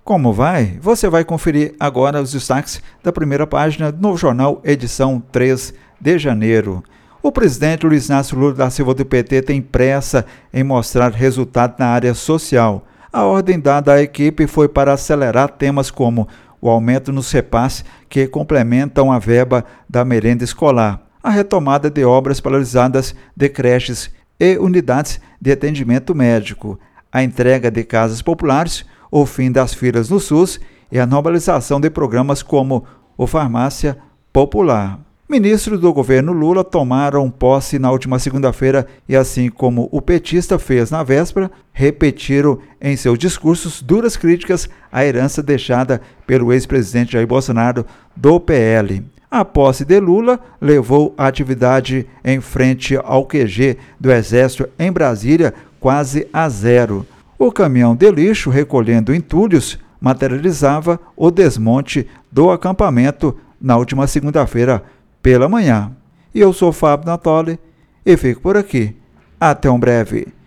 Como vai? Você vai conferir agora os destaques da primeira página do Novo Jornal, edição 3 de janeiro. O presidente Luiz Inácio Lula da Silva do PT tem pressa em mostrar resultado na área social. A ordem dada à equipe foi para acelerar temas como o aumento nos repasses que complementam a verba da merenda escolar, a retomada de obras paralisadas de creches e unidades de atendimento médico, a entrega de casas populares, o fim das filas no SUS e a normalização de programas como o Farmácia Popular. Ministros do governo Lula tomaram posse na última segunda-feira e, assim como o petista fez na véspera, repetiram em seus discursos duras críticas à herança deixada pelo ex-presidente Jair Bolsonaro do PL. A posse de Lula levou a atividade em frente ao QG do Exército em Brasília quase a zero. O caminhão de lixo recolhendo entulhos materializava o desmonte do acampamento na última segunda-feira pela manhã. E eu sou Fábio Natoli e fico por aqui. Até um breve.